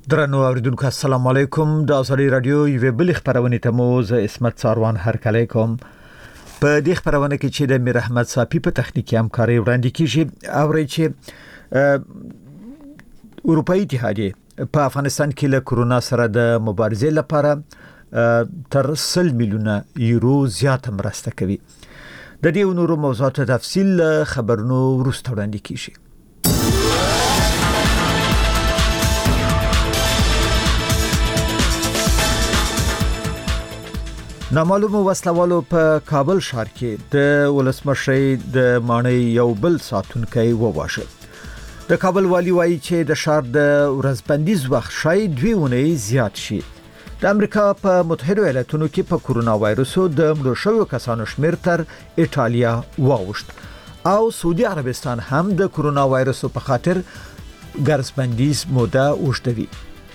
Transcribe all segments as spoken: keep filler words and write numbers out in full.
درنو اوریدونکو السلام علیکم د ازادي رادیو یو بل خبرونه ته مو ز اسمت ساروان هرکلی کوم په دې خبرونه کې چې د میر احمد صافی په تخنیکی همکاري وړاندې کیږي او چې اروپאי اتحادیه په افغانستان کې له کورونا سره د مبارزې لپاره تر سل میلیونه یورو زیات مرسته کوي. د دې نورو موضوعاتو تفصیل خبرونو وروسته وړاندې کیږي. نامعلومو وسلوالو په کابل ښار کې د ولسمشر د مانۍ یو بل ساتونکی وواژه. د کابل والی وایي چې د ښار د ورځبندیز وخت شاید دوی ونې زیات شي. د امریکا په متحده ایالاتونو کې په کورونا وایرسو د مړو شویو کسانو شمیر تر ایټالیا واوښت او سعودي عربستان هم د کورونا وایرسو په خاطر ګرځبندیز موده اوږدوي.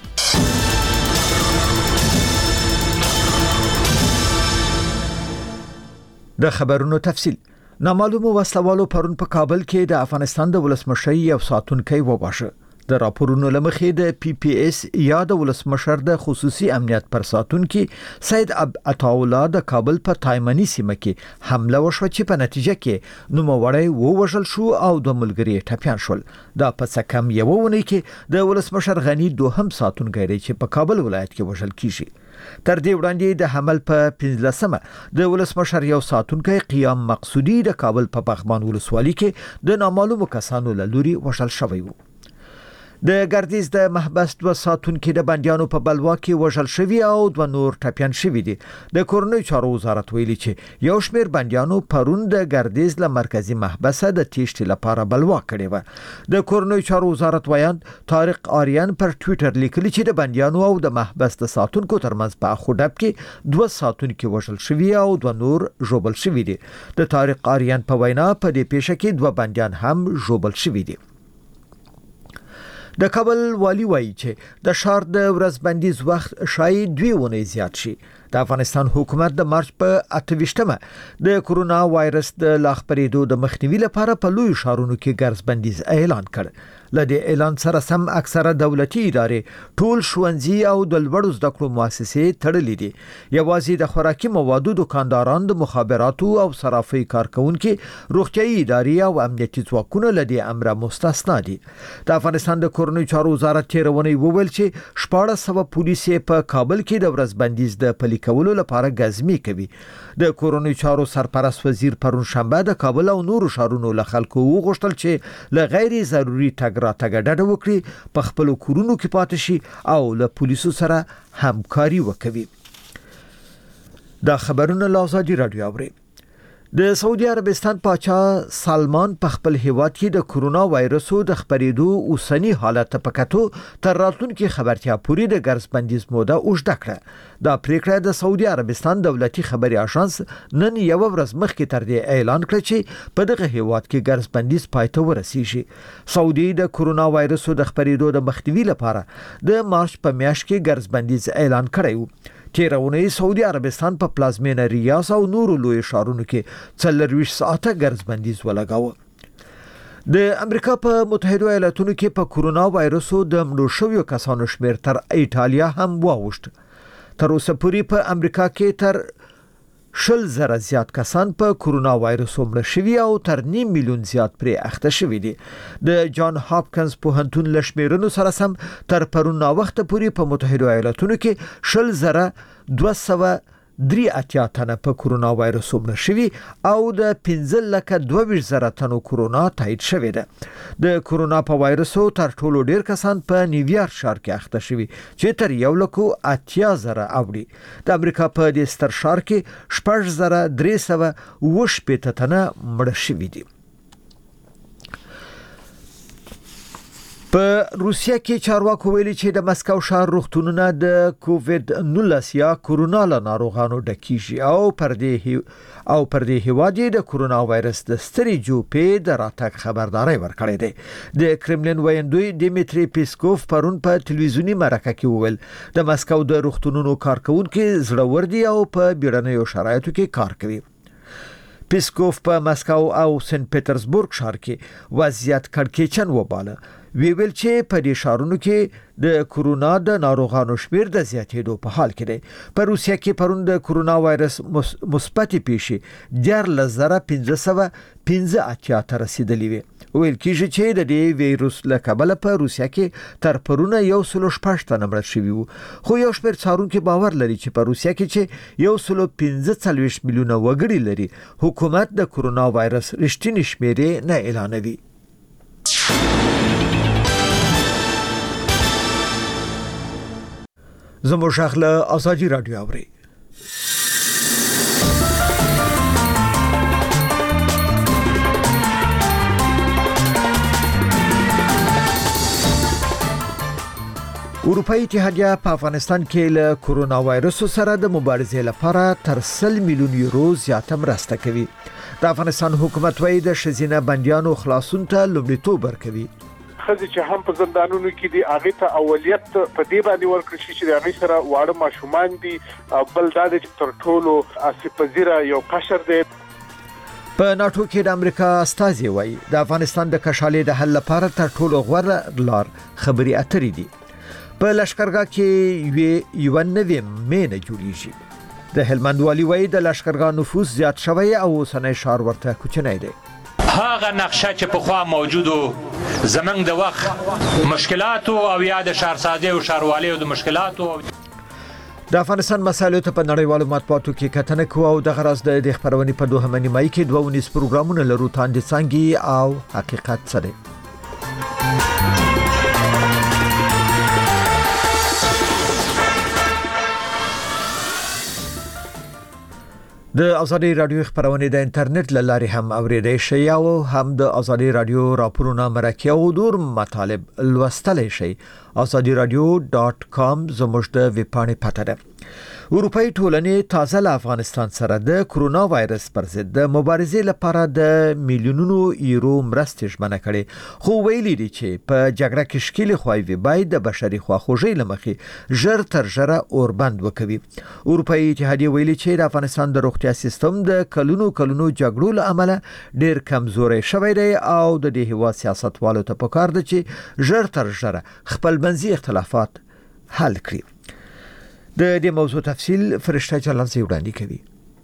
د خبرونو تفصیل. نامعلومو وسلوالو پرون په کابل کې د افغانستان د ولسمشر یو ساتونکی وواژه. د راپورونو لمخې د پی پی اس یا د ولسمشر د خصوصي امنیت پر ساتونکي سید عطاالله د کابل په تایمنی سیمه کې حمله وشوه چې په نتیجه کې نوموړی ووژل شو او د ملګری ټپیان شول. دا په څه کم یو ونی کې د ولسمشر غنی دوهم ساتونکی چې په کابل ولایت کې وژل کیږي. تر دې وړاندې د حمل په پنځلسمه د ولسمشر یو ساتونکی قیام مقصودی د کابل په بغمان ولسوالۍ کې د نامعلومو کسانو له لوري وژل شوی و. د ګردیز د محبس دوه ساتونکي د بندیانو په بلوا کې وژل شوی او دوه نور ټپیان شوی دي. د کورنۍ چارو وزارت ویلي چې یو شمېر بندیانو پرون د ګردیز له مرکزی محبس د تیښتې لپاره بلوا کړې و. د کورنۍ چارو وزارت ویاند طارق آریان پر ټوئیټر لیکلی چې د بندیانو او د محبس د ساتونکو ترمنځ په اخوډب کې دوه ساتونکي وژل شوی او دوه نور ژوبل شوی دي. د طارق آریان په وینا په دې پیښه کې دوه بندیان هم ژوبل شوی دي. د کابل والی وایي چې د ښار د ورځبندیز وخت شاید دوی ونې زیات شي. د افغانستان حکومت د مارچ په اته د کورونا وایرس د لاخپریدو د مخنیوي لپاره په لوی ښارونو کې ګرځبندیز اعلان کړ. لدې اعلان سره سم اکثره دولتي ادارې ټول ښوونځي او د لوړو زده کړو مؤسسې تړلې دي. یوازې د خوراکي موادو دکانداران، د مخابراتو او صرافۍ کارکونکو، روغتيایي ادارې او امنیتي ځواکونه لدې امر مستثنا دي. د افغانستان د کورنۍ چارو وزارت تیرونی وویل چې شپاړس سوه پولیس په کابل کې د ورځبندیز د پلي کولو لپاره غزمي کوي. د کورنۍ چارو سرپرست وزیر پرون شنبه د کابل او نورو ښارونو له خلکو وغوښتل چې له غیر ضروري تګ راتګ ډډه وکړي، په خپل کورونو کې پاتې شي او له پولیسو سره همکاري وکړي. دا خبرونه له ازادي رادیو اوري. د سعودي عربستان پاچا سلمان په خپل هیواد کې د کورونا وایرسو د خبرېدو اوسنی حالت په کتو تر راتلونکي خبرتیا پورې د ګرځبندیز موده اوږده کړه. دا پریکړه د سعودي عربستان دولتي خبري اژانس نن یو ورځ مخکې تر دې اعلان کړ چې په دغه هیواد کې ګرځبندیز پای ته ورسیږي. سعودي د کورونا وایرسو د خبرېدو د مخنیوي لپاره د مارچ په میاشت کې ګرځبندیز اعلان کړی و. تیرونی سعودي عربستان په پلازمینه ریاض او نورو لوی ښارونو کې څلرویشت ساعته ګرځبندیز ولګاوه. د امریکا په متحده ایالاتونو کې په کورونا وایرسو د مړو شویو کسانو شمیر تر ایټالیا هم واوښت. تر اوسه پورې په امریکا کې تر شل زره زیات کسان په کورونا وایرسو مړه شوي او تر نیم میلیون زیات پرې اخته شوي دي. د جان هاپکنز پوهنتون له شمیرنو سره سم تر پرون وخت پورې په متحده ایالاتونو کې شل زره دوه سوه درې اتیا تنه په کورونا وایرس مړه شوي او د پنځه لکه دوه ویشت زره تنو کورونا تایید شوی ده. د کورونا په وایرسو تر ټولو ډیر کسان په نیویارک ښار کې اخته شوي چې تر یو لکو اتیا زره اوړي. د امریکا په دې ستر ښار کې شپږ زره درې سوه اوه شپېته تنه مړه شوي دي. په روسیا کې چارواکو ویلي چې د مسکو ښار روغتونونه د کووید نولس یا کورونا له ناروغانو ډکیږي او پر دې او پر دې هیواد د کورونا وایرس د ستري جوپې د راتګ خبرداري ورکړې ده. د کرملین ویاندوی دیمیتری پیسکوف پرون په تلویزیونی مرکه کې وویل د مسکو د روغتونونو کارکونکو زړور دي او په بیړنیو شرایطو کې کار کوي. پیسکوف په مسکو او سنت پټرزبورګ ښار کې وضعیت کړکېچن وباله. وی ویل چې په دې ښارونو کې د کورونا د ناروغانو شمیر د زیاتېدو په حال کې دی. په روسیه کې پرون د کورونا وایرس مثبت پیښې دیارلس زره پنځه سوه پنځه اتیا ته رسیدلې وي. ویل کېږي چې د دې وایرس له کبله په روسیه کې تر پرونه یو سل شپږ تنه مړه شوي وو. خو یو شمېر څارونکي باور لري چې په روسیه کې چې یو سل پنځه څلوېښت میلیونه وګړي لري، حکومت د کورونا وایرس رښتینې شمېرې نه اعلانوي. زموږ غږ له آزادي رادیو اوري. اروپאי اتحادیه په افغانستان کې له کورونا وایرس سره د مبارزې لپاره تر سل میلیون یورو زیاته مرسته کوي. د افغانستان حکومت وايي د ښځینه بندیانو خلاصون ته لومړیتوب ورکوي. خځې چې هم په زندانونو کې دي هغه ته اولویت په دې باندې ورکړل شي چې هغه سره واړه ماشومان دي. بل دا چې تر ټولو اسپزیره یو قشر دی. په ناتو کې د امریکا استازي وايي د افغانستان د کشالې د حل لپاره تر ټولو غوره لار خبري اترې دي. په لشکرګاه کې یو نوې مینه جوړیږي. د هلمند والي وايي د لشکرګاه نفوس زیات شوی او اوسنی ښار ورته کوچنی دی. هغه نقشه چې په خوا موجودو زمنګ د وخت مشکلات او یا د شهرسازي او ښاروالۍ او د مشکلات. د افغانستان مسایلو ته په نړیوالو مطبوعاتو کې کتنه کوو او د غرض د خبرونې په دوهمه نیمایي کې دوه ونیس پروګرامونه لرو. تاندې څنګه او حقیقت څه دی؟ د ازادي رادیو خبرونه د انټرنیټ له لارې هم اوریدای شئ او هم د ازادي رادیو راپورونه مرکه او دور مطالب لوستلای شئ. ازادي رادیو ډاټ کام زموږ د ویب پاڼې پته ده. اروپאי ټولنې تازه له افغانستان سره د کورونا وایرس پر ضد د مبارزې لپاره د میلیونونو یورو مرستې ژمنه کړې، خو ویلي دي چې په جګړه کې ښکېلې خواوې باید د بشري خواخوږۍ له مخې ژر تر ژره اوربند وکوي. اروپאי اتحادیه ویلي چې د افغانستان د روغتیا سیستم د کلونو کلونو جګړو له امله ډېر کمزوري شوی دی او د دې هیواد سیاستوالو ته پکار ده چې ژر تر ژره خپل منځي اختلافات حل کړي. د دې موضوع تفصیل فرشته چلنځي وړاندې کوي.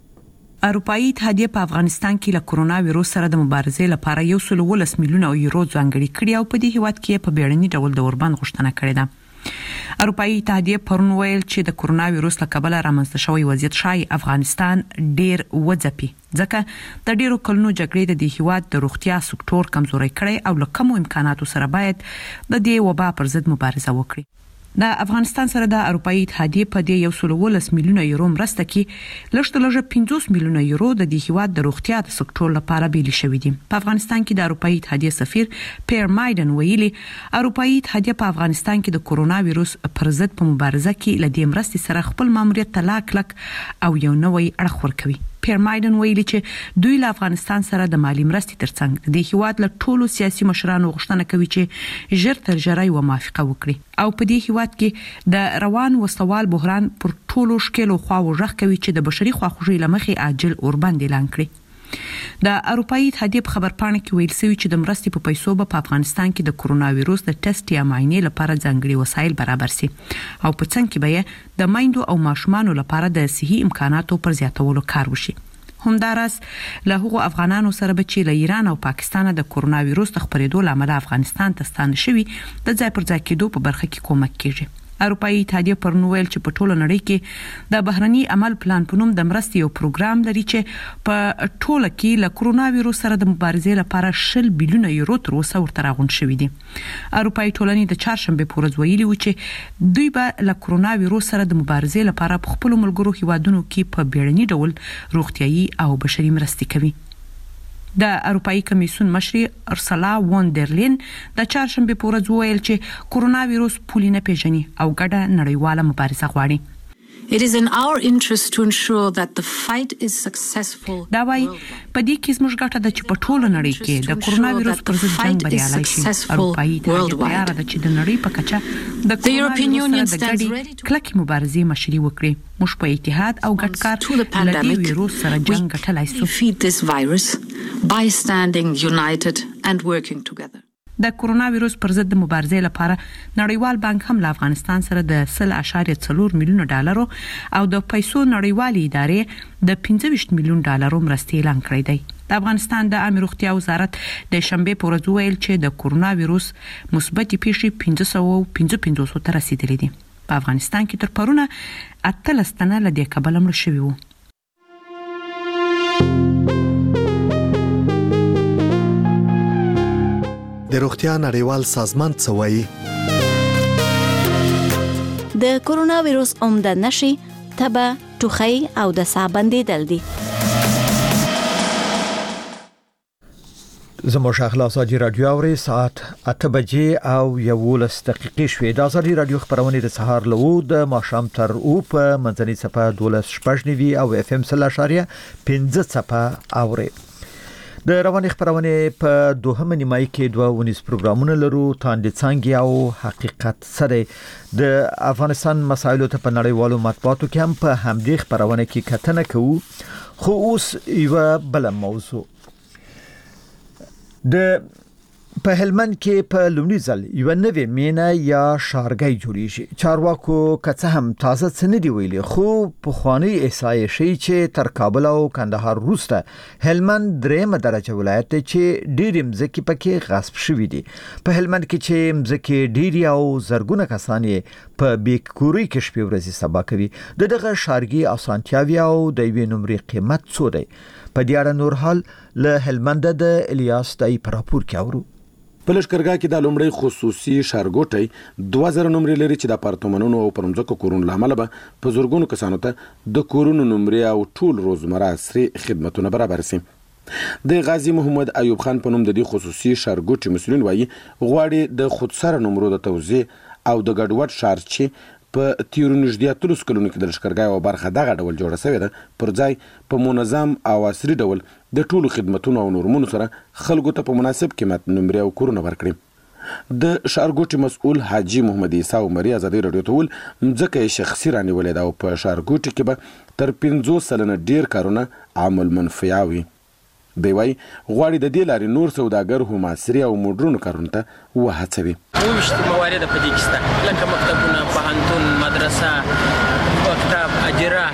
اروپאי اتحادیه په افغانستان کې له کورونا وایرس سره د مبارزې لپاره یو سل ولس میلیونه یورو ځانګړي کړي او په دې هیواد کې په بیړني ډول د اوربند غوښتنه کړې ده. اروپאי اتحادیه پرون ویل چې د کورونا وایرس له کبله رامنځته شوی وضعیت شای افغانستان ډیر وځپي، ځکه د ډیرو کلونو جګړې د دې هیواد د روغتیا سکتور کمزوري کړي او له کمو امکاناتو سره باید د دې وبا پر ضد مبارزه وکړي. د افغانستان سره د اروپאי اتحادیه په دې یو سل ولس میلیونه یورو مرسته کې لږ تر لږه پنځوس میلیونه یورو د دې هیواد د روغتیا د سکتور لپاره بیل شوی دي. په افغانستان کې د اروپאי اتحادیه سفیر پیر مایدن ویلي اروپאי اتحادیه په افغانستان کې د کورونا وایرس پر ضد په مبارزه کې له دې مرستې سره خپل ماموریت ته لا کلک او یو نوی اړخ ورکوي. پیر مایدن ویلي چې دوی له افغانستان سره د مالی مرستې ترڅنګ د هیواد له ټولو سیاسي مشرانو غوښتنه کوي چې ژر تر ژره یو موافقه وکړي او په دې هیواد کې د روان وسوال بحران پر ټولو شکلو خواو ژغ کوي چې د بشري خواخوږۍ لمخې عاجل اوربند اعلان کړي. د اروپאי اتحادیه په خبرپاڼه کې ویل شوی چې د مرستې په پیسو به په افغانستان کې د کورونا وایرس د ټیسټ یا معاینې لپاره ځانګړي وسایل برابر شي او په څنګ کې به د مایندو او ماشومانو لپاره د صحي امکاناتو پر زیاتولو کار وشي. همداراز له هغو افغانانو سره به چې له ایران او پاکستان د کورونا وایرس د خپرېدو لامل افغانستان ته ستانه شوي د ځای پر ځای کېدو په برخه کې کومک کیږي. اروپאי اتحادیه پر نوویل چې په ټوله نړۍ کې د بهرني عمل پلان په نوم د مرستې یو پروګرام لري چې په ټوله کې له کورونا وایرس سره د مبارزې لپاره شل بیلیونه یورو تر اوسه ورته راغونډ شوي دي. اروپאי ټولنې د چهارشنبه په ورځ ویلي و چې دوی به له کورونا وایرس سره د مبارزې لپاره په خپل ملګرو هیوادونو کې په بیړني ډول روغتيایي او بشري مرستې کوي. د اروپאי کمیسیون مشر ارسلا وان در لین د چهارشنبه په ورځ ویل چې کورونا وایرس پولی نه پیژني او ګډه نړیواله مبارزه غواړي. It is in our interest to ensure that the fight is successful. دا وایي په دې کې زموږ ګټه د چې په ټوله نړۍ کې د کورونا وایرس پر ضد جنگ بریالی شي. اروپאי اتحادیه تیار ده چې د نړۍ په کچه د کورونا وایرس سره د ګډې کلکې مبارزې مشري وکړي. موږ په اتحاد او ګډ کار له دې وایرس سره جنگ ګټلای شو. Defeat this virus by standing united and working together. د کورونا وایروس پر ضد مبارزې لپاره نړیوال بانک هم له افغانستان سره د صفر اشاریه څلور میلیون ډالرو او د پیسو نړیوالې ادارې د پنځه ویشت میلیون ډالرو مرستې اعلان کړې ده. د افغانستان د عامه روغتیا وزارت د شنبه په ورځ ویل چې د کورونا وایروس مثبت پیښې پنځه سوه پنځه پنځوس ته رسیدلې دي. په افغانستان کې تر پرونه اتلس تنه له دې کبله مړ شوي وو. د روغتیا نړیوال سازمان څه وایي؟ د کورونا وایروس عمده نښې تبه، ټوخی او د ساه بندیدل دي. زموږ اخلاص اجي رادیو اوري ساعت اته بجې او یولس دقیقې شوې. د ازادي رادیو خبرونه د سهار له و د ماښام تر او په منځني صفه دولس شپږ نیوي او اف ام صفر اشاریه پنځه صفه اوري. د رواني خبرونه په دوهمه نیمایي کې دوه ونیس پروګرامونه لرو. تاندې څنګه او حقیقت سره د افغانستان مسایلو ته په نړیوالو مطبوعاتو کې هم په همدې خبرونه کې کتنه کوو. خو اوس یو بل موضوع د په هلمند کې په لومړي ځل یو نوې مینه یا شارګۍ جوړیږي. چارواکو کڅه هم تازه څه نه دی ویلي، خو په خواني احصایې شي چې تر کابل او کندهار وروسته هلمند درېمه درجه ولایت دی چې ډېر مځکې پکې غصب شوي دي. په هلمند کې چې مځکې ډېری او زرګونه کسان په بیکوري کې شپې ورځې سبا کوي. د دغه شارګي اسانتیاوي او د یوې نمرې قیمت څو دی؟ په دې اړه نور حال له هلمند د الیاس دای پر راپور کې اورو. په لشکرګاه کې د لومړی خصوصي شارګوټي دوه زره نمرې لري چې د اپارتمانونو او پرمځکو کورونو لامل به په زورګونو کسانو ته د کورونو نمرې او ټول روزمره عصري خدماتونه برابر شي. د غازی محمد ایوب خان په نوم د دې خصوصي شارګوټي مسؤلین وایي غواړي د خودسره نمرو د توزیع او د ګډوډ شارچي په تیرو نږدې اتلس کلونو کې د لشکرګاه او برخه دغه ډول جوړه شوې ده پر ځای په منظم او عصري ډول د ټولو خدماتونو او نورمونو سره خلکو ته په مناسب قیمت نمرې او کورونه ورکړي. د شارګوټي مسؤل حاجی محمد عیسی عمري ازادي رادیو ته ویل مځکه یې شخصي رانیولې ده او په شارګوټي کې به تر پنځوس سلنه ډیر کارونه عمل منفعه وي. دی وايي غواړي د دې لارې نور سوداګر هم عصري او موډرن کارونه ته وهڅوي. وشت موارد په دې کې شته لکه مکتبونه، پوهنتون، مدرسه، مکتب، اجره،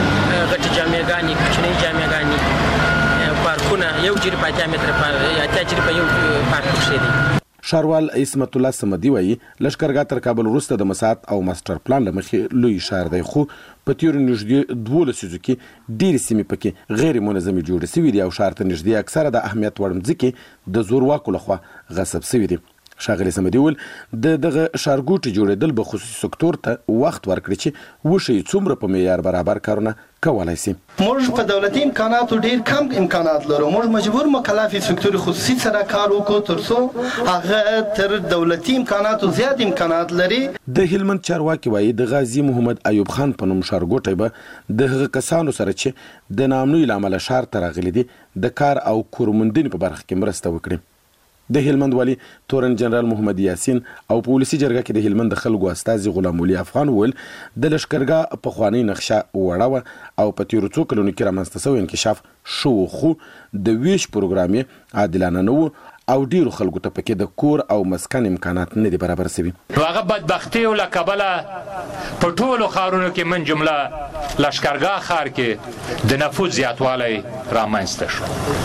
غټ جامعګانې، کوچنۍ جامعګانې، پارکونه، یو جری په اتیا متره په اتیا جری په یو پارک کې دي. شاروال اسمت الله سمدي وایي لشکرګاه تر کابل وروسته د مساحت او ماستر پلان لمخې لوی شهر دی، خو په تیرو نږدې دولسو لسیزو کې ډېرې سیمې پکې غیر منظمې جوړې شوي دي او ښار ته نږدې اکثره د اهمیت وړ مځکې د زورواکو لخوا غصب شوي دي. ښاغلي سمدي ویل د دغه ښارګوټي جوړېدل به خصوصي سکتور ته وخت ورکړي چې وشي څومره په معیار برابر کارونه کولای شي. موږ په دولتي امکاناتو ډېر کم امکانات لرو. موږ مجبور مکلف سکتور خصوصي سره کار وکړو ترڅو هغه تر دولتي امکاناتو زیات امکانات لري. د هلمند چارواکي وایي د غازی محمد ایوب خان په نوم ښارګوټی به د هغه کسانو سره چې د نامنوي له امله ښار ته راغلي دي د کار او کورموندنې په برخه کې مرسته وکړي. د هلمند والي تورن جنرال محمد یاسین او پولیسي جرګه کې د هلمند د خلکو استازي غلام ولي افغان ول د لشکرګاه په خواني نقشه وړه او په تیرو څو کلونو کې رامنځته شوی انکشاف شو، خو د ویش پروګرام یې عادلانه نه و او ډیرو خلکو ته پکې د کور او مسکن امکانات نه دي برابر شوي. هغه بدبختي او لکبله په ټولو ښارونو کې من جمله لشکرګاه ښار کې د نفوذ زیاتوالی رامنځته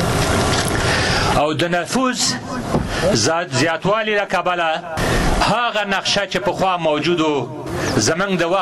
شو او د نفوذ زیاتوالی له کبله هغه نقشه چې پخوا موجود و زمونږ د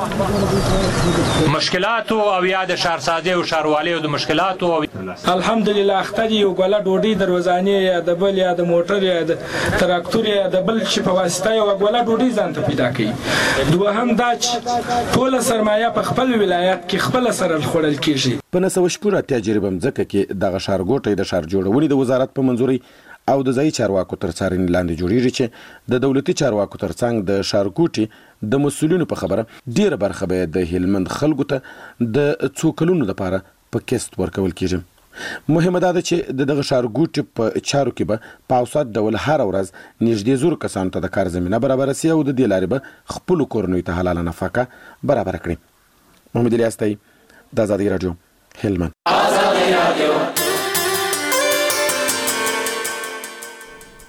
وخت مشکلاتو او یا د ښارسازۍ او ښاروالیو د مشکلاتو الحمدلله اخته دي یو ګوله ډوډۍ د روزانې یا د بل یا د موټر یا د تراکتور یا د بل شي په واسطه یوه ګوله ډوډۍ ځان ته پیدا کوي. دوهم دا چې ټوله سرمایه په خپل ولایت کې خپله سره خوړل کېږي. په نهه سوه شپږ اتیا جریبه مځکه کې دغه ښارګوټی د ښار جوړونې د وزارت په منظورۍ او د ځایي چارواکو تر څارنې لاندې جوړیږي چې د دولتي چارواکو ترڅنګ د ښارګوټي د مسؤلینو په خبره ډیره برخه به د هلمند خلکو ته د څو کلونو لپاره په کیست ورکول کیږي. مهمه ده چې دغه ښارګوټي په چارو کې به په اوسط ډول هر ورځ نږدې زرو کسانو ته د کار زمینه برابر شي او د دې لارې به خپلو کورنیو ته حلاله نفقه برابر کړي. محمد الیاس دی، د ازادي رادیو، هلمند.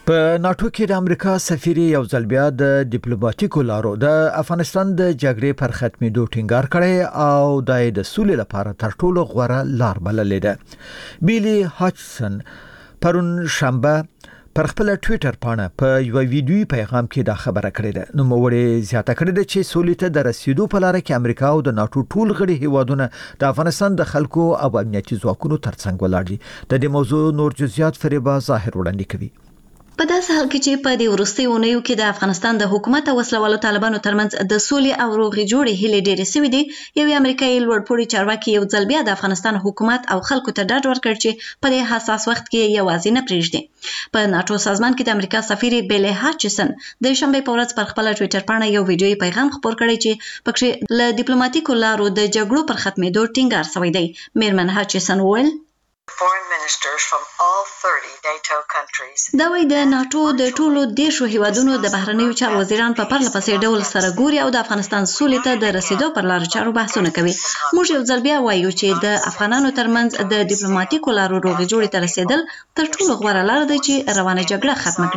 په ناتو کې د امریکا سفیر یو ځل بیا د ډیپلوماټیکو لارو د افغانستان د جګړې پر ختمېدو ټینګار کړی او د سولې لپاره تر ټولو غوره لار بللې ده. بیلی هاچسن پرون شنبه پر خپل ټوئیټر باندې په یو ویډیوي پیغام کې دا خبره کړې ده. نو موږ زیاته کړې ده چې سولې ته د رسیدو په لار کې امریکا او د ناتو ټول غړي هیوادونه د افغانستان د خلکو او امنیتي ځواکونو ترڅنګ ولاړ دي. د دې موضوع نور جزئیات فریبا ظاهر وړاندې کوي. په داسې حال کې چې په دې وروستیو اونیو کې د افغانستان د حکومت او وسلوالو طالبانو ترمنځ د سولې او روغې جوړې هیلې ډېرې سوي دي، یو امریکایي لوړپوړي چارواکي یو ځل بیا د افغانستان حکومت او خلکو ته ډاډ ورکړ چې په دې حساس وخت کې یوازې نه پرېږدي. په ناتو سازمان کې د امریکا سفیر بیلی هاچسن د شنبې په ورځ پر خپل ټوئیټر باندې یو ویډیوي پیغام خپور کړی چې پکې له ډیپلوماټیکو لارو د جګړو پر ختمېدو ټینګار شوی دی. میرمن هاچسن وویل Foreign ministers from all thirty NATO countries. دا وایي د ناتو د ټولو دیشو هیوادونو د بهرنیو چارو وزیران په پرله پسې ډول سره ګوري او د افغانستان سولې ته د رسیدو پر لارو چارو بحثونه کوي. موږ یو ځل بیا وایو چې د افغانانو ترمنځ د ډیپلوماټیکو لارو روغې جوړې ته رسیدل تر ټولو غوره لار ده چې روانه جګړه ختمه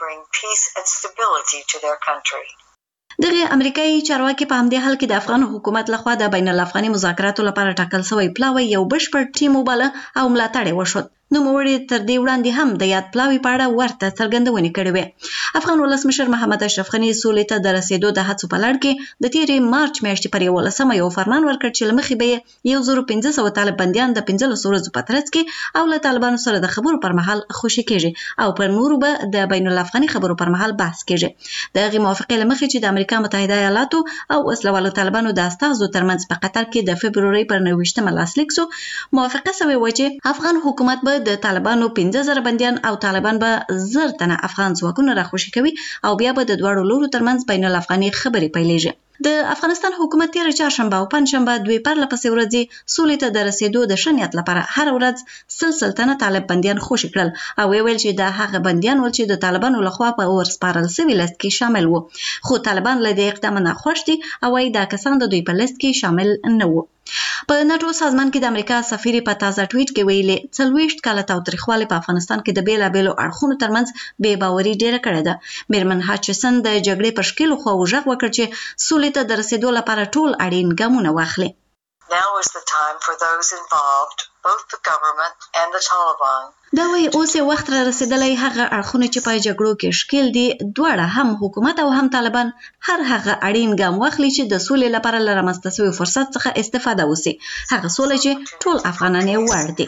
کړي. دغه امریکایي چارواکي په همدې حال کې د افغان حکومت لخوا د بین الافغاني مذاکراتو لپاره ټاکل شوی پلاوی یو بشپړ ټیم وباله او ملاتړ یې وشو. نو موږ تر دې وړاندې هم د یاد پلاوی په اړه ورته څرګندونې کړې وې. افغان ولسمشر محمد اشرف غني سولې ته د رسیدو د هڅو په لړ کې د تیرې مارچ میاشتې پر یولسمه یو فرمان ورکړ چې له مخې به یو زر پنځه سوه طالب بندیان د پنځلسو ورځو په ترڅ کې او له طالبانو سره د خبرو پر مهال خوشي کېږي او پر نورو به د بین الافغاني خبرو پر مهال بحث کېږي. د هغې موافقې له مخې چې د امریکا متحده ایالاتو او وسلوالو طالبانو د استازو ترمنځ په قطر کې د فبرورۍ پر نویشتمه لاسلیک سو، موافقه شوې وه چې افغان حکومت به د طالبانو پنځه زره بندیان او طالبان به زر تنه افغان ځواکونه راخوشي کوي او بیا به د دواړو لورو ترمنځ بین الافغاني خبرې پیلېږي. د افغانستان حکومت تیر چهارشنبه او پنجشنبه دوی پرله پسې ورځې سولې ته د رسیدو د ښه نیت لپاره هر ورځ سل سل تنه طالب بندیان خوشي کړل او ویل چې دا هغه بندیان ول چې د طالبانو لخوا په ورسپارل سوي لست کې شامل وو، خو طالبان له دې اقدام نه خوښ دي او وايي دا کسان د دوی په لست کې شامل نه وو. په ناتو سازمان کې د امریکا سفیر په تازه ټویټ کې ویلي څلوېښت کاله تاوتریخوالی په افغانستان کې د بیلابیلو اړخونو ترمنځ بې باوري ډیره کړې ده. میرمن هاچسن د جګړې په شکلو خو غږ وکړ چې سولې ته د رسیدو لپاره ټول اړین ګامونه واخلي. Now is the time for those involved, both the government and the Taliban. دا وایي اوس یې وخت را رسېدلی هغه اړخونه چې په جګړو کې ښکیل دي دواړه هم حکومت او هم طالبان هر هغه اړین ګام واخلي چې د سولې لپاره له رامنځته شوي فرصت څخه استفاده وسي، هغه سوله چې ټول افغانان یې وړ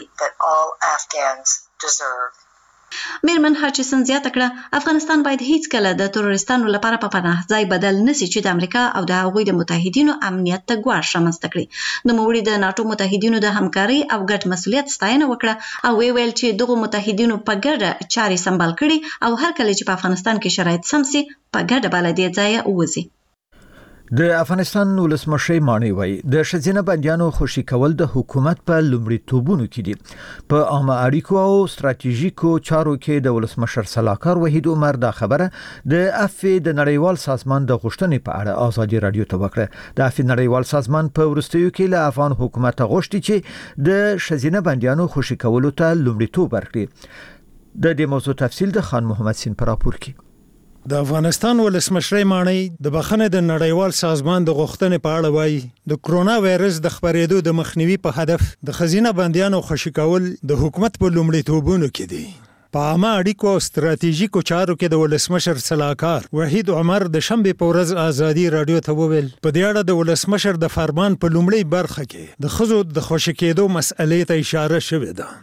دي. میرمن هاچسن زیاته کړه افغانستان باید هیڅکله د تروریستانو لپاره په پناه ځای بدل نشي چې د امریکا او د هغوی د متحدینو امنیت ته ګواښ رامنځته کړي. نوموړي د ناټو متحدینو د همکارۍ او ګډ مسؤلیت ستاینه وکړه او ویل چې دغو متحدینو په ګډه چارې سمبال کړي او هر کله چې په افغانستان کې شرایط سم سي په ګډه به له دې ځایه ووځي. د افغانستان ولسمشر مانی وای د شزینه بندیانو خوشی کول د حکومت په لومړیتوبونو کې دي. په عامه اړیکو او ستراتیژیکو چارو کې د ولسمشر صلاحکار وحید عمر دا خبره د افی د نړیوال سازمان د غوښتنې په اړه ازادي رادیو ته وکړه. د افی نړیوال سازمان په ورستیو کې له افغان حکومت غوښتي چې د شزینه بندیانو خوشی کولو ته لومړیتوب ورکړي. د دې موضوع تفصیل د خان محمد سین پر راپور کې. د افغانستان ولسمشر مانی د بخښنې د نړیوال سازمان د غوښتنې په اړه وایي د کرونا وایرس د خپرېدو د مخنیوي په هدف د خزینه بندیانو خوشي کول د حکومت په لومړیتوبونو کې دي. په عامه اړیکو او ستراتیژیکو چارو کې د ولسمشر صلاحکار وحید عمر د شنبې په ورځ ازادي رادیو ته وویل په دې اړه د ولسمشر د فرمان په لومړۍ برخه کې د ښځو د خوشي کېدو مسئلې ته اشاره شوې ده.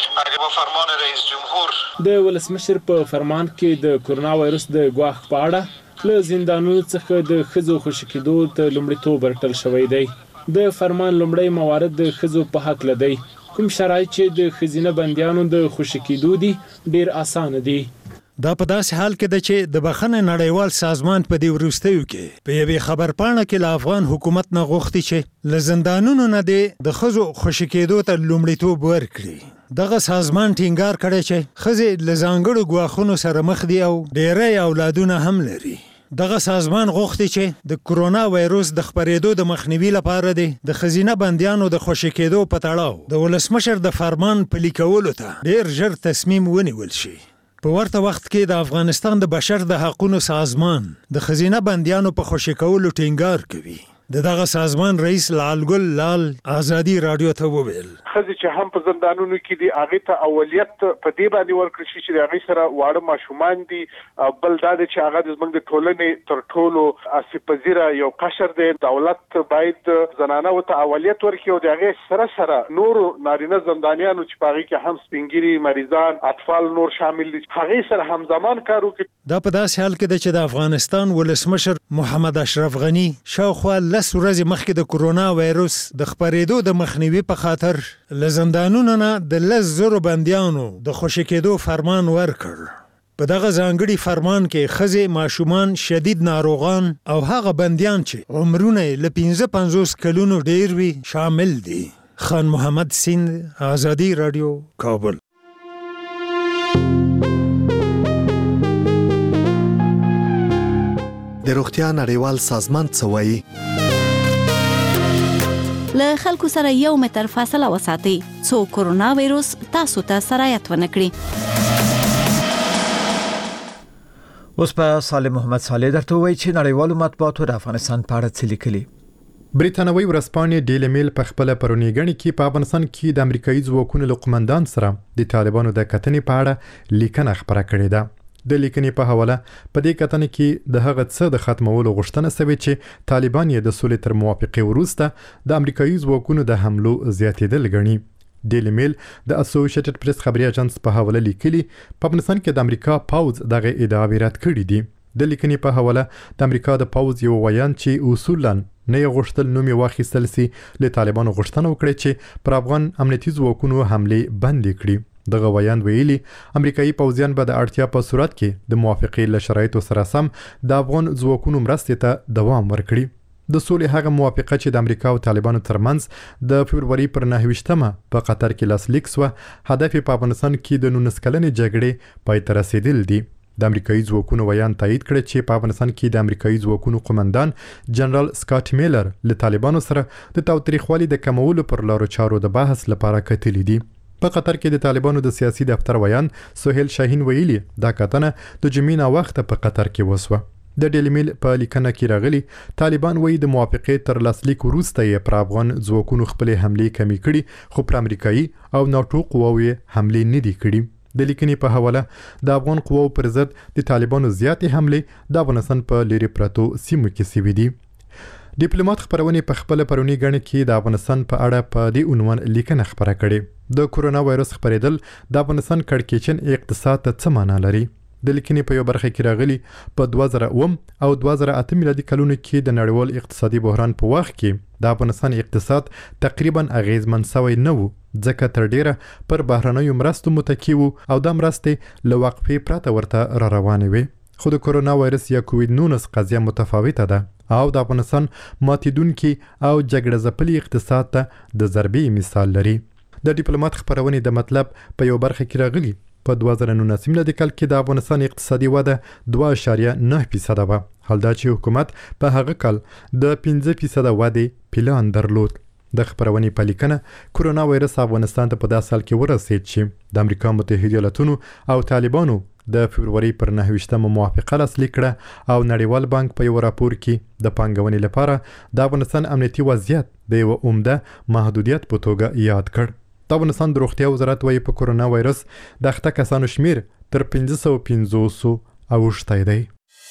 د ولسمشر په فرمان کې د کرونا وایرس د ګواښ په اړه له زندانونو څخه د ښځو خوشي کېدو ته لومړیتوب ورکړل شوی دی. د فرمان لومړی موارد د ښځو په حق لدی. کوم شرایط چې د ښځینه بندیانو د خوشي کېدو دي ډیر اسانه دي. دا په داسې حال کې ده چې د بخښنې نړیوال سازمان په دې وروستیو کې په یوې خبرپاڼه کې له افغان حکومت نه غوښتي چې له زندانونو نه د ښځو خوشي کېدو ته لومړیتوب ورکړي. دغه سازمان ټینګار کړی چې ښځې له ځانګړو ګواښونو سره مخ دي او ډیری اولادونه هم لري. دغه سازمان غوښتي چې د کرونا وایرس د خپرېدو د مخنیوي لپاره دی د ښځینه بندیانو د خوشي کېدو په تړاو د ولسمشر د فرمان پلي کولو ته ډیر ژر تصمیم ونیول شي. په ورته وخت کې د افغانستان د بشر د حقوقو سازمان د خزینه بندیانو په خوشی کولو ټینګار کوي. د دغه سازمان رئیس لالګل لال ازادي رادیو ته وویل خزي چې هم په زندانونو کې دي هغه ته اولیت په دې باندې ورکړي چې هغه سره واړه ماشومان دي بل دا چې هغه د زمنګ ټولنې تر ټولو اسپزیره یو قشر دی. دولت باید زنانه او ته اولیت ورکړي او هغه سره سره نور نارینه زندانیانو چې پاږي کې هم سپینګری مریضان اطفال نور شامل دي هغه سره همزمان کار وکړي. دا په داسې حال کې چې د افغانستان ولسمشر محمد اشرف غنی شاوخوا لس ورځې مخکې د کرونا وایروس د خپرېدو د مخنیوي په خاطر له زندانونو نه د لس زرو بندیانو د خوشی کېدو فرمان ورکړ. په دغه ځانګړي فرمان کې ښځې، ماشومان، شدید ناروغان او هغه بندیان چې عمرونه له پنځه پنځوس کلونو ډیر وي شامل دي. خان محمد سیند، آزادي رادیو، کابل. د روغتیا نړیوال سازمان څه وایي؟ له خلکو سره یو متر فاصله وساتئ څو کرونا وایروس تاسو ته سرایت ونه کړي. اوس په صالح محمد صالح درته وایي چې نړیوالو مطبوعاتو د افغانستان په اړه څه لیکلي. بریتانوي ورځپاڼې ډیلی میل په خپل پرونی غنی کې په افغانستان کې د امریکایي ځواکونو له قومندان سره د طالبانو د کتنې په اړه لیکنه خبره کړې ده. د لیکنې په حواله په دې کتنه کې د هغه څه د ختمولو غوښتنه شوې چې طالبان یې د سولې تر موافقې وروسته د امریکایي ځواکونو د حملو زیاتېدل ګڼي. ډیلی میل د اسوسییټډ پریس خبري اژانس په حواله لیکلي په افغانستان کې د امریکا پاوز دغه ادعاوې رد کړې دي. د لیکنې په حواله د امریکا د پاوز یو ویان چې اصولاً نه یې غوښتل نوم یې واخیستل سي له طالبانو غوښتنه وکړي چې پر افغان امنیتي ځواکونو حمله بندي کړي. دغه ویان ویلي امریکایي پوځیان به د اړتیا په صورت کې د موافقې له شرایطو سره سم د افغان ځواکونو مرستې ته دوام ورکړي. د سولې هغه موافقه چې د امریکا او طالبانو ترمنځ د فبرवरी پر نهه ویشتمه په قطر کې لاسلیک شوه هدف په افغانستان کې د نولس کلنې جګړې پای ته رسیدل دي. د امریکایي ځواکونو ویان تایید کړ چې په افغانستان کې د امریکایي ځواکونو قومندان جنرال سکاټ میلر له طالبانو سره د تاوتریخوالي د کمولو پر لارو چارو د بحث لپاره کتلي دي. په قطر کې د طالبانو د سیاسي دفتر ویان سهیل شاهین ویلي دا کتنه د جمعې نه وخت په قطر کې وسوه. د ډیلی میل په لیکنه کې راغلي طالبان وایي د موافقې تر لاسلیک وروسته یې پر افغان ځواکونو خپل حملې کمی کړي خو پر امریکایي او ناټو قواوو حملې نه دي کړي. د لیکنې په حواله د افغان قواو پر ضد د طالبانو زیاتې حملې د افغانستان په لری پرتو سیمو کې سوي دي. ډیپلوماټ خبرونه په خپل پرونی غړي کې د افغانستان په اړه په دې عنوان لیکنه خبره کړې. د کورونا وایروس خبرېدل د افغانستان کړکېچن اقتصاد ته څه معنا لري؟ د لیکنې په یو برخه کې راغلي په دوه زره اووه او دوه زره اته میلادي کلونو کې د نړیوال اقتصادي بحران په وخت کې د افغانستان اقتصاد تقریبا اغیزمن شوی نه و ځکه تر ډیره پر بهرنیو مرستو متکی وو او د مرستې له وقفې پرته ورته را روانې وي. خو د کورونا وایرس یا کووید نولس قضیه متفاوته ده او د افغانستان ماتیدونکي او جګړه ځپلي اقتصاد ته د ضربې مثال لري. د ډیپلوماټ خبرونه د مطلب په یو برخه کې راغلي په دوه زره نولس میلادي کال کې د افغانستان اقتصادي وده دوه اعشاریه نه فیصد وه حال دا چې حکومت په هغه کال د پنځه فیصد ودې پلان درلود. د خبرونې په لیکنه کورونا وایرس افغانستان ته په داسې حال کې ورسېد چې د امریکا متحده ایالاتونو او طالبانو د فبرवरी پر نهه ویشتمه موافقه لاسلیک کړه او نړیوال بانک په یو راپور کې د پانګونې لپاره د افغانستان امنیتي وضعیت د یو عمده محدودیت په توګه یاد کړ. د افغانستان د روغتیا وزارت وايي په کورونا وایرس د اخته کسانو شمیر تر پنځه سوه پنځوس اوښتی دی.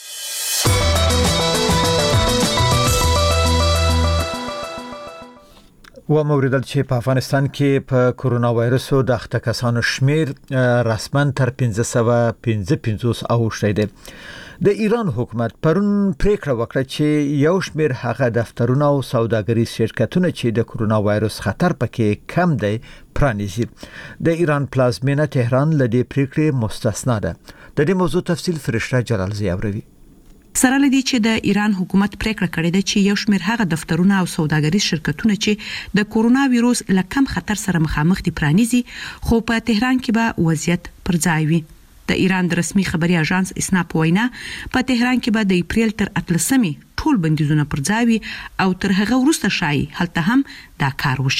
و موریدل چې په افغانستان کې په کورونا وایرس د اخته کسانو شمیر رسما تر پنځه سوه پنځه پنځوس اوښتی دی. د ایران حکومت پرون پریکړه وکړه چې یو شمیر هغه دفترونه او سوداګریز شرکتونه چې د کورونا وایرس خطر پکې کم دی پرانیزي. د ایران پلازمینه تهران له دې پریکړې مستثنا ده. د دې موضوع تفصیل فرشته جلال زیاوروي. سره لدی چې د ایران حکومت پریکړه کړې ده چې یو شمیر هغه دفترونه او سوداګریز شرکتونه چې د کورونا وایروس له کم خطر سره مخامخ دي پرانیزي خو په تهران کې به وضعیت پر ځای وي. د ایران د رسمي خبري اژانس اسنا په وینا په تهران کې به د اپریل تر اتلسمې ټول بندیزونه پر ځای وي او تر هغه وروسته شای هلته هم دا کار وشي.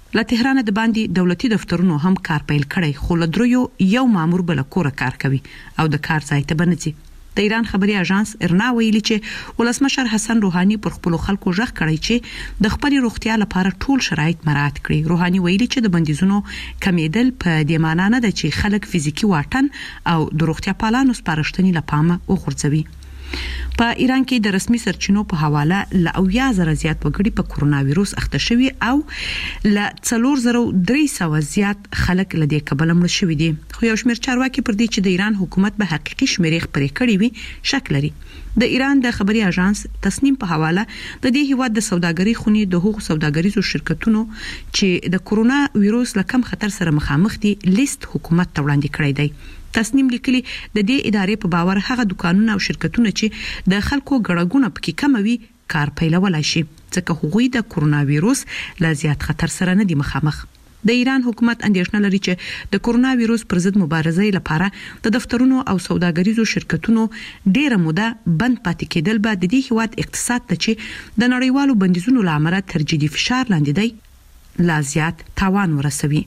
له تهران د باندې دولتي دفترونو هم کار پیل کړی، خو له دریو یو مامور بل کور کار کوي او د کار ځای ته بنځي. د ایران خبري اژانس ارنا ویلي چې ولسمشر حسن روحاني پر خپل خلکو ژغ کړی چې د خپل روغتیا لپاره ټول شرایط مراعات کړي. روحاني ویلي چې د بندیزونو کمیدل په دې معنی نه ده چې خلک فزیکی واټن او د روغتیا پالانو سپارښتنې لپاره وغورځوي. په ایران کې د رسمي سرچینو په حواله ل اویا زره زیات وګړي په کورونا وایروس اخته شوي او ل څلور زره درې سوه زیات خلک له دې کبله مړ شوي دي. خو یو شمېر چارواکي پر دې چې د ایران حکومت به حقيقي شمیرې خپرې کړې وي شک لري. د ایران د خبري اژانس تصنیم په حواله د دې هیواد د سوداګرۍ خونې د حقوق سوداګریزو شرکتونو چې د کورونا وایروس له کم خطر سره مخامخ دي لیست حکومت ته وړاندې کړی دی. تصنیم لیکلي د دې ادارې په باور هغه دکانونه او شرکتونه چې د خلکو ګړګونه پکې کموي کار پیلولای شي ځکه هغوی د کورونا وایروس له زیات خطر سره نه دي مخامخ. د ایران حکومت اندېښنه لري چې د کورونا وایروس پر ضد مبارزه لپاره د دفترونو او سوداګریزو شرکتونو ډیره موده بند پاتې کېدل به د دې هیواد اقتصاد ته چې د نړیوالو بندیزونو لامل تر جدي فشار لاندې دی لا زیات تاوان ورسوي.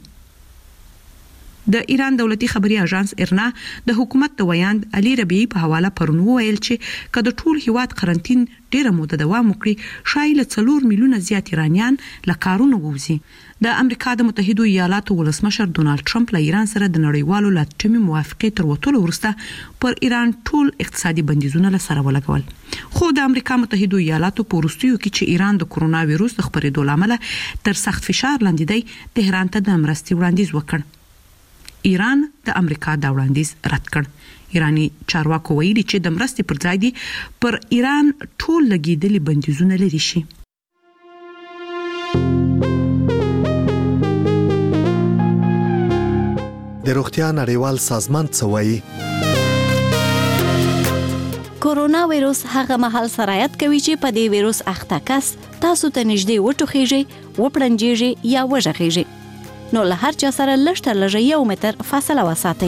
د ایران دولتي خبري اژانس ارنا د حکومت د ویاند علي ربيعي په حواله پرون ویل چې کله ټول هیواد قرنټین ډیره موده دوام وکړي شاید څلور میلیونه زیات ایرانیان له کارونو ووځي. د امریکا د متحده ایالاتو ولسمشر ډونالد ټرمپ له ایران سره د نړیوالو لاتمي موافقې تر وټولو وروسته پر ایران ټول اقتصادي بندیزونه له سره ولګول. خو د امریکا متحده ایالاتو په وروستیو کې چې ایران د کورونا وایروس د خپرېدو لامل تر سخت فشار لاندې دی تهران ته د مرستې وړاندیز وکړ. ایران د امریکا دا وړاندیز رد کړ. ایرانی چارواکو ویلي چې د مرستې پر ځای دي پر ایران ټول لګیدلي بندیزونه لري شي. د روغتیا نړیوال سازمان څه وایي؟ کورونا وایروس هغه مهال سرایت کوي چې په دې وایروس اخته کس تاسو ته نږدې وټوخیږي، وپړنجیږي یا وژغیږي. نو له هر چا سره لږ تر لږه یو متر فاصله وساتئ.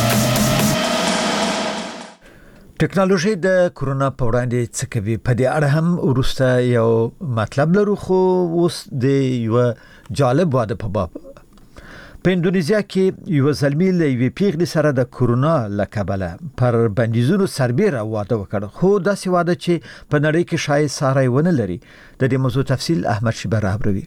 ټکنالوژي د کورونا په وړاندې څه کوي په دې اړه هم ورسته یو مطلب لرو، خو اوس د یو جالب واده په باب. په اندونیزیا کې یو زلمی له یوې پیغلې سره د کورونا له کبله پر بندیزونو سربیره واده وکړ، خو داسې واده چې په نړۍ کې شاید ساری ونه لري. د دې موضوع تفصیل احمد شیبه راوړي.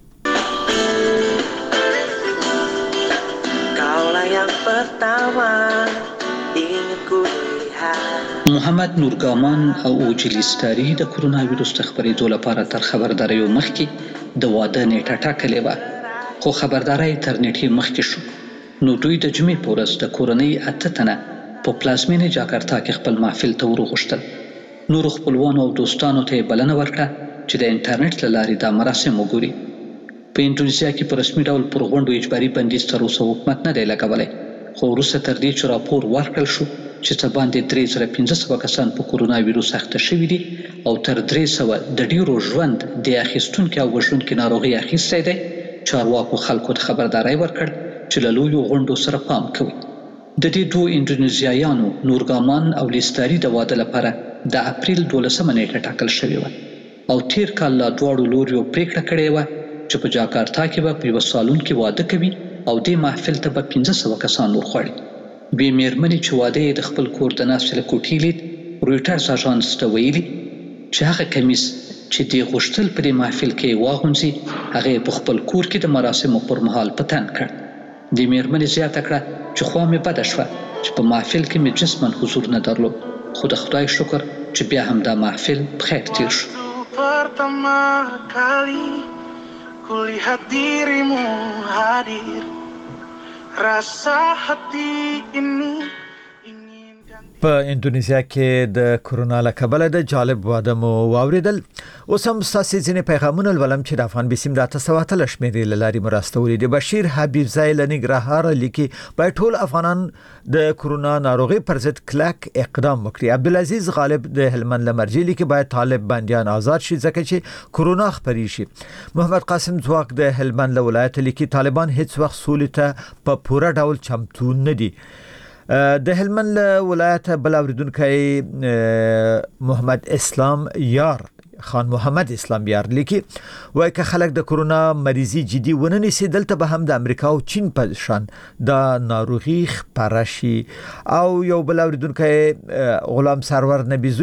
محمد نورګامان او اوجلیستاری د کورونا وایروس د خبرېدو لپاره تر خبرداري مخکې د واده نیټه ټاکلې و، خو خبرداري تر نیټې مخکې شو. نو دوی د جمعې په ورځ د کورنۍ اته تنه په پلازمینه جاکارتا کې خپل محفل ته ورغوښتل. نور خپلوانو او دوستانو ته بلنه ورکړه چې د انټرنیټ له لارې دا مراسم وګوري. په اندونیزیا کې په رسمي ډول پر غونډو اجباري بندیز تر اوسه حکومت نه دی لګولی، خو وروسته تر دې چې راپور ورکړل شو چې څه باندې درې زره پنځه سوه کسان په کورونا وایروس اخته شوي دي او تر درې سوه د ډیرو ژوند د اخیستونکي او وژونکي ناروغي اخیستی دی، چارواکو خلکو ته خبرداری ورکړ چې له لویو غونډو سره پام کوي. د دې دوو اندونیزیایانو نورګامان او لیستاري د واده لپاره د اپریل دولسمه نیټه ټاکل شوې وه او تیر کال لا دواړو لوریو پریکړه کړې وه چې په جاکارتا کې به په یوه سالون کې واده کوي او دې محفل ته به پنځه سوه کسان ورخوړي. بې میرمنې چې واده یې د خپل کور د ناستې له کوټې لید، رویټرز اژانس ته ویلي چې هغه کمیس چې دې غوښتل په دې محفل کې واغوندي هغه یې په خپل کور کې د مراسمو پر مهال په تن کړ. دې میرمنې زیاته کړه چې خوا مې بده شوه چې په محفل کې مې جسماً حضور نه درلود، خو د خدای شکر چې بیا هم دا محفل بخیر تیر شو. Pertama kali kulihat dirimu hadir, rasa hati ini. په اندونیزیا کې د کورونا له کبله د جالب واده مو واوریدل. اوس هم ستاسې ځینې پیغامونه لولم چې د افغان بسیم د اته سوه اتلس شمېرې له لارې مو راستولي دي. بشیر حبیبزی له ننګرهاره لیکي باید ټول افغانان د کورونا ناروغۍ پر ضد کلک اقدام وکړي. عبدالعزیز غالب د هلمند له مرجې لیکي باید طالب بندیان آزاد شي ځکه چې کورونا خپرې شي. محمد قاسم ځواک د هلمند له ولایته لیکي طالبان هیڅ وخت سولې ته په پوره ډول چمتو نه دي. د هلمند ولایت بل اوریدونکو محمد اسلام یار خان محمد اسلام یار لیکي وای که خلک د کرونا مریضي جدي ونني سي دلته به هم د امریکا او چین په شان د ناروغي خبرشي او یو بل اوریدونکو غلام سرور نبی